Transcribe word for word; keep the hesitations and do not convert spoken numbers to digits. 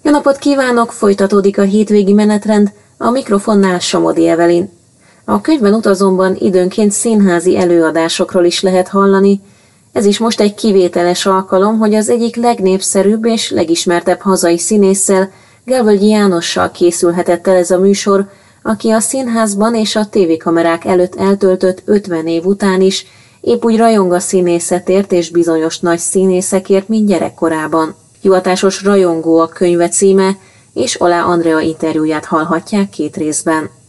Jó napot kívánok, folytatódik a hétvégi menetrend, a mikrofonnál Somodi Evelin. A Könyvben utazomban időnként színházi előadásokról is lehet hallani, ez is most egy kivételes alkalom, hogy az egyik legnépszerűbb és legismertebb hazai színésszel, Gelvölgyi Jánossal készülhetett el ez a műsor, aki a színházban és a tévékamerák előtt eltöltött ötven év után is épp úgy rajong a színészetért és bizonyos nagy színészekért, mint gyerekkorában. Hivatásos rajongó a könyve címe, és Oláh Andrea interjúját hallhatják két részben.